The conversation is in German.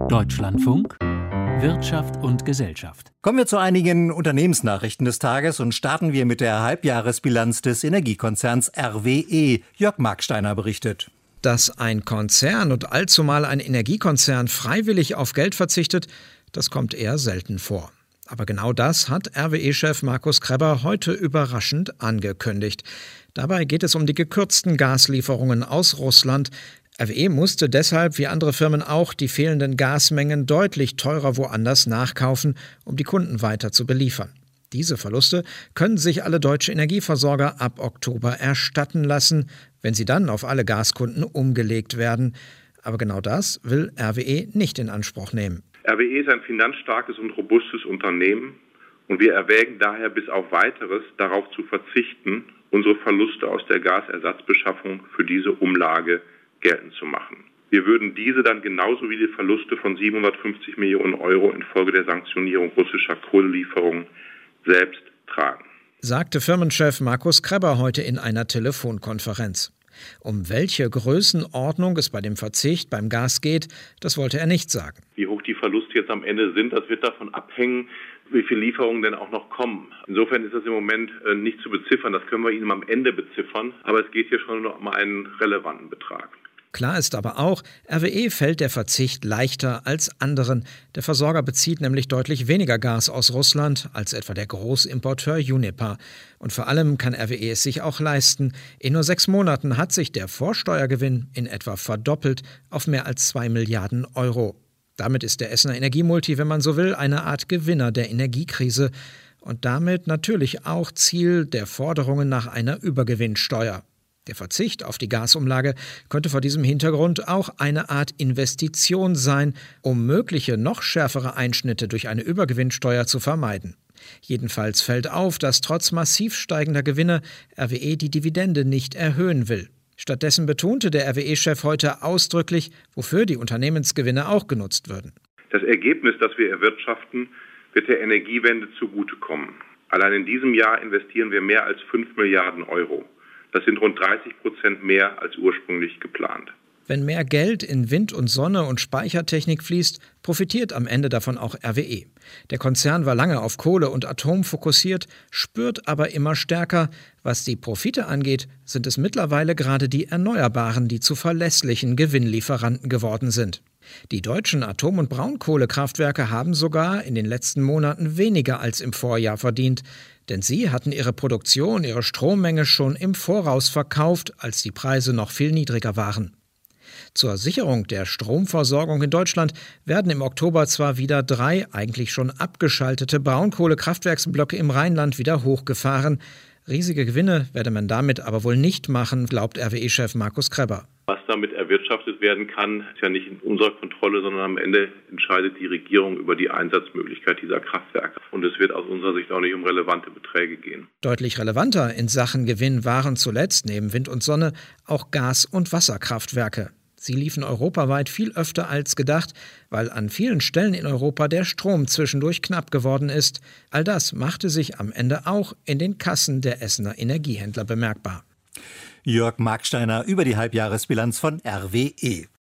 Deutschlandfunk Wirtschaft und Gesellschaft. Kommen wir zu einigen Unternehmensnachrichten des Tages und starten wir mit der Halbjahresbilanz des Energiekonzerns RWE. Jörg Marksteiner berichtet. Dass ein Konzern und allzumal ein Energiekonzern freiwillig auf Geld verzichtet, das kommt eher selten vor. Aber genau das hat RWE-Chef Markus Krebber heute überraschend angekündigt. Dabei geht es um die gekürzten Gaslieferungen aus Russland. RWE musste deshalb, wie andere Firmen auch, die fehlenden Gasmengen deutlich teurer woanders nachkaufen, um die Kunden weiter zu beliefern. Diese Verluste können sich alle deutsche Energieversorger ab Oktober erstatten lassen, wenn sie dann auf alle Gaskunden umgelegt werden. Aber genau das will RWE nicht in Anspruch nehmen. RWE ist ein finanzstarkes und robustes Unternehmen und wir erwägen daher bis auf Weiteres darauf zu verzichten, unsere Verluste aus der Gasersatzbeschaffung für diese Umlage geltend zu machen. Wir würden diese dann genauso wie die Verluste von 750 Millionen Euro infolge der Sanktionierung russischer Kohlelieferungen selbst tragen, sagte Firmenchef Markus Krebber heute in einer Telefonkonferenz. Um welche Größenordnung es bei dem Verzicht beim Gas geht, das wollte er nicht sagen. Wie hoch die Verluste jetzt am Ende sind, das wird davon abhängen, wie viele Lieferungen denn auch noch kommen. Insofern ist das im Moment nicht zu beziffern, das können wir Ihnen am Ende beziffern, aber es geht hier schon noch um einen relevanten Betrag. Klar ist aber auch, RWE fällt der Verzicht leichter als anderen. Der Versorger bezieht nämlich deutlich weniger Gas aus Russland als etwa der Großimporteur Uniper. Und vor allem kann RWE es sich auch leisten. In nur 6 Monaten hat sich der Vorsteuergewinn in etwa verdoppelt auf mehr als 2 Milliarden Euro. Damit ist der Essener Energiemulti, wenn man so will, eine Art Gewinner der Energiekrise. Und damit natürlich auch Ziel der Forderungen nach einer Übergewinnsteuer. Der Verzicht auf die Gasumlage könnte vor diesem Hintergrund auch eine Art Investition sein, um mögliche noch schärfere Einschnitte durch eine Übergewinnsteuer zu vermeiden. Jedenfalls fällt auf, dass trotz massiv steigender Gewinne RWE die Dividende nicht erhöhen will. Stattdessen betonte der RWE-Chef heute ausdrücklich, wofür die Unternehmensgewinne auch genutzt würden. Das Ergebnis, das wir erwirtschaften, wird der Energiewende zugutekommen. Allein in diesem Jahr investieren wir mehr als 5 Milliarden Euro. Das sind rund 30% mehr als ursprünglich geplant. Wenn mehr Geld in Wind und Sonne und Speichertechnik fließt, profitiert am Ende davon auch RWE. Der Konzern war lange auf Kohle und Atom fokussiert, spürt aber immer stärker, was die Profite angeht, sind es mittlerweile gerade die Erneuerbaren, die zu verlässlichen Gewinnlieferanten geworden sind. Die deutschen Atom- und Braunkohlekraftwerke haben sogar in den letzten Monaten weniger als im Vorjahr verdient, denn sie hatten ihre Produktion, ihre Strommenge schon im Voraus verkauft, als die Preise noch viel niedriger waren. Zur Sicherung der Stromversorgung in Deutschland werden im Oktober zwar wieder 3 eigentlich schon abgeschaltete Braunkohlekraftwerksblöcke im Rheinland wieder hochgefahren. Riesige Gewinne werde man damit aber wohl nicht machen, glaubt RWE-Chef Markus Krebber. Was damit erwirtschaftet werden kann, ist ja nicht in unserer Kontrolle, sondern am Ende entscheidet die Regierung über die Einsatzmöglichkeit dieser Kraftwerke. Und es wird aus unserer Sicht auch nicht um relevante Beträge gehen. Deutlich relevanter in Sachen Gewinn waren zuletzt neben Wind und Sonne auch Gas- und Wasserkraftwerke. Sie liefen europaweit viel öfter als gedacht, weil an vielen Stellen in Europa der Strom zwischendurch knapp geworden ist. All das machte sich am Ende auch in den Kassen der Essener Energiehändler bemerkbar. Jörg Marksteiner über die Halbjahresbilanz von RWE.